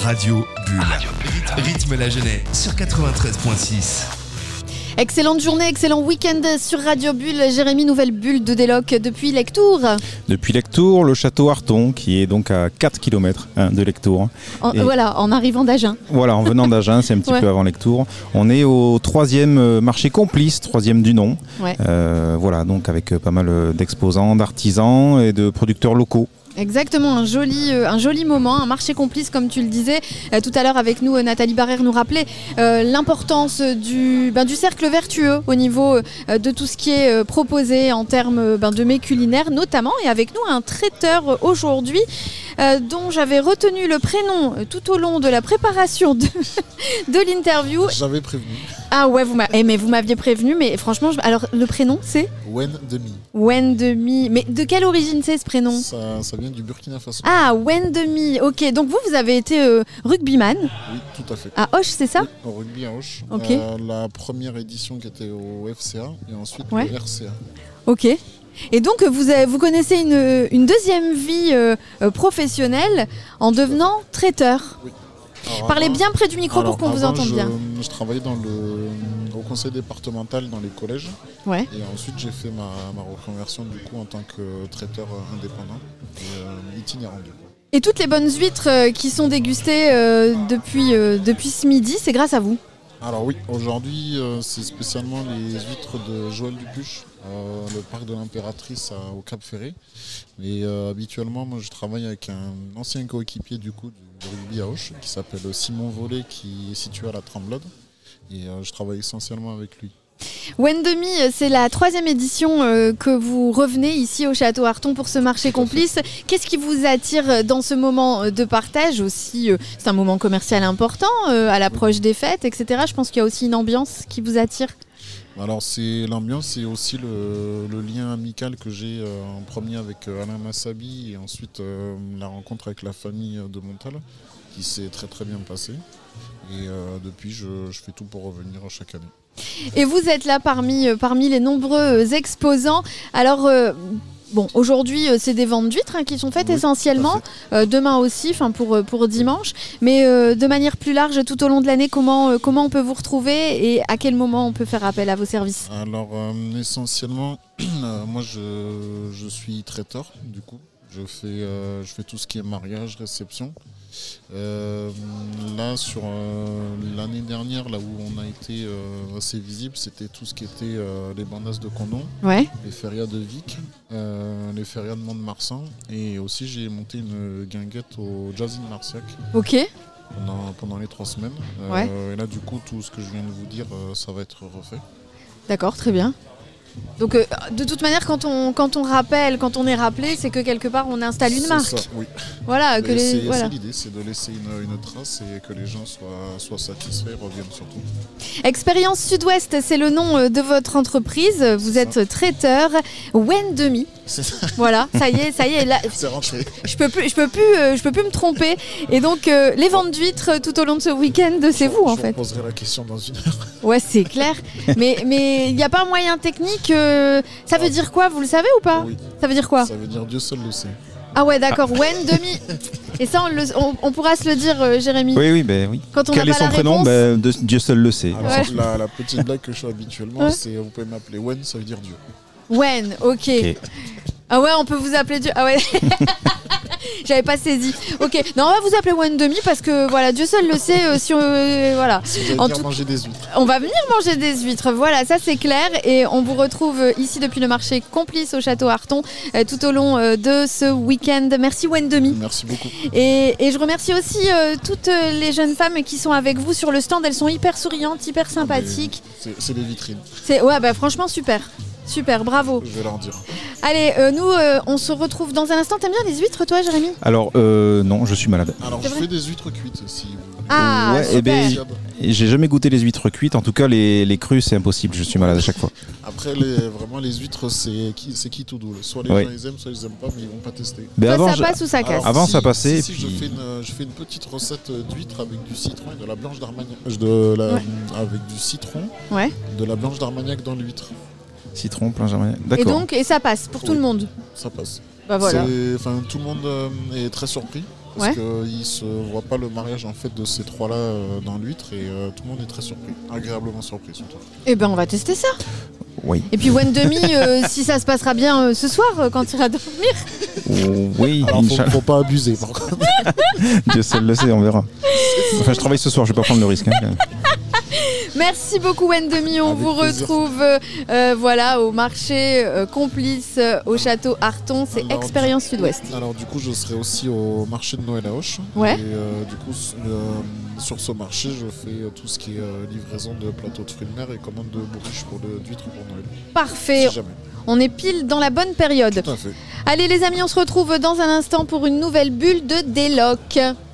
Radio Bulle. Rythme la jeunesse sur 93.6. Excellente journée, excellent week-end sur Radio Bulle. Jérémy, nouvelle bulle de déloc depuis Lectoure. Depuis Lectoure, le château Arton, qui est donc à 4 km de Lectoure. Voilà, en arrivant d'Agen. Voilà, en venant d'Agen, c'est un petit peu avant Lectoure. On est au 3e marché complice, 3e du nom. Ouais. Voilà, donc avec pas mal d'exposants, d'artisans et de producteurs locaux. Exactement, un joli moment, un marché complice comme tu le disais. Tout à l'heure avec nous, Nathalie Barrère nous rappelait l'importance du cercle vertueux au niveau de tout ce qui est proposé en termes de mets culinaires notamment. Et avec nous, un traiteur aujourd'hui dont j'avais retenu le prénom tout au long de la préparation de l'interview. J'avais prévenu. Ah ouais, mais vous m'aviez prévenu, mais franchement, alors le prénom c'est Wendemi. Wendemi. Mais de quelle origine c'est ce prénom ? Ça vient du Burkina Faso. Ah, Wendemi, ok. Donc vous avez été rugbyman ? Oui, tout à fait. À Auch, c'est ça ? Oui, au rugby à Auch. Ok. La première édition qui était au FCA et ensuite au RCA. Ok. Et donc vous connaissez une deuxième vie professionnelle en devenant traiteur. Oui. Parlez bien près du micro pour qu'on vous entende bien. Je travaillais au conseil départemental dans les collèges. Ouais. Et ensuite, j'ai fait ma reconversion du coup en tant que traiteur indépendant et itinérant du coup. Et toutes les bonnes huîtres qui sont dégustées depuis ce midi, c'est grâce à vous ? Alors oui, aujourd'hui, c'est spécialement les huîtres de Joël Dupuche, le parc de l'Impératrice au Cap Ferré. Et habituellement, moi, je travaille avec un ancien coéquipier du coup du rugby à Auch, qui s'appelle Simon Vollet, qui est situé à la Tremblade. Et je travaille essentiellement avec lui. Wendemi, c'est la 3e édition que vous revenez ici au Château Arton pour ce marché complice. Qu'est-ce qui vous attire dans ce moment de partage aussi c'est un moment commercial important à l'approche des fêtes, etc. Je pense qu'il y a aussi une ambiance qui vous attire. Alors c'est l'ambiance et aussi le lien amical que j'ai en premier avec Alain Massabi et ensuite la rencontre avec la famille de Montal qui s'est très très bien passée. Et depuis, je fais tout pour revenir chaque année. Et vous êtes là parmi les nombreux exposants. Alors, aujourd'hui, c'est des ventes d'huîtres qui sont faites essentiellement. Demain aussi, pour dimanche. Mais de manière plus large, tout au long de l'année, comment on peut vous retrouver et à quel moment on peut faire appel à vos services ? Alors, essentiellement, moi, je suis traiteur, du coup. Je fais tout ce qui est mariage, réception. Là sur l'année dernière, là où on a été assez visible, c'était tout ce qui était les bandas de Condom, les férias de Vic, les férias de Mont-de-Marsan, et aussi j'ai monté une guinguette au Jazz in Marciac. Ok. Pendant les 3 semaines. Et là du coup tout ce que je viens de vous dire, ça va être refait. D'accord, très bien. Donc de toute manière quand on est rappelé, c'est que quelque part on installe une marque. Ça, oui. Voilà, c'est l'idée, c'est de laisser une trace et que les gens soient satisfaits et reviennent surtout. Expérience Sud-Ouest, c'est le nom de votre entreprise. Vous êtes traiteur Wendemi. C'est ça. Voilà, ça y est là. C'est rentré. Je peux plus me tromper. Et donc les ventes d'huîtres tout au long de ce week-end, c'est vous en fait. Je poserai la question dans 1 heure. Ouais, c'est clair. Mais il n'y a pas un moyen technique. Ça veut dire quoi, vous le savez ou pas ? Oui. Ça veut dire quoi ? Ça veut dire Dieu seul le sait. Ah ouais, d'accord. Wendemi. Et ça, on pourra se le dire, Jérémy. Oui, oui. Quand on Quel est son prénom ? Dieu seul le sait. Alors, la petite blague que je fais habituellement, c'est vous pouvez m'appeler Wen, ça veut dire Dieu. Wen, ok. Ah ouais, on peut vous appeler Dieu. Ah ouais. J'avais pas saisi. Ok, non, on va vous appeler Wendemi parce que voilà, Dieu seul le sait. Voilà. Si vous allez venir manger des huîtres. On va venir manger des huîtres. Voilà, ça c'est clair. Et on vous retrouve ici depuis le marché complice au Château Arton tout au long de ce week-end. Merci Wendemi. Merci beaucoup. Et je remercie aussi toutes les jeunes femmes qui sont avec vous sur le stand. Elles sont hyper souriantes, hyper sympathiques. C'est des vitrines. Franchement super. Super, bravo. Je vais leur dire. Allez, nous, on se retrouve dans un instant. T'aimes bien les huîtres, toi, Jérémy ? Alors, non, je suis malade. Alors, je fais des huîtres cuites aussi. Ah, ouais, super. J'ai jamais goûté les huîtres cuites. En tout cas, les crues, c'est impossible. Je suis malade à chaque fois. Après, vraiment, les huîtres, c'est qui tout double. Soit les gens ils aiment, soit ils aiment pas, mais ils vont pas tester. Mais soit avant, ça passe ou ça casse. Avant, ça passait. Si, puis... je fais une petite recette d'huîtres avec du citron et de la blanche d'Armagnac. Avec du citron, de la blanche d'Armagnac dans l'huître. Citron, plein germain. D'accord. Et ça passe pour tout le monde. Ça passe. Bah voilà. Tout le monde est très surpris. Parce qu'il ne se voit pas le mariage en fait de ces trois-là dans l'huître et tout le monde est très surpris, agréablement surpris surtout. Eh ben on va tester ça. Oui. Et puis Wendemi, si ça se passera bien ce soir quand tu iras dormir. Oui, alors faut pas abuser par contre. Dieu seul le sait, on verra. Enfin, je travaille ce soir, je vais pas prendre le risque. Merci beaucoup Wendemi, on vous retrouve au marché complice au château Arton, c'est Expérience Sud-Ouest. Alors du coup je serai aussi au marché de Noël à Auch. Ouais. Et du coup sur ce marché je fais tout ce qui est livraison de plateaux de fruits de mer et commande de bourriche d'huîtres pour Noël. Parfait, Si jamais. On est pile dans la bonne période. Tout à fait. Allez les amis, on se retrouve dans un instant pour une nouvelle bulle de Déloc.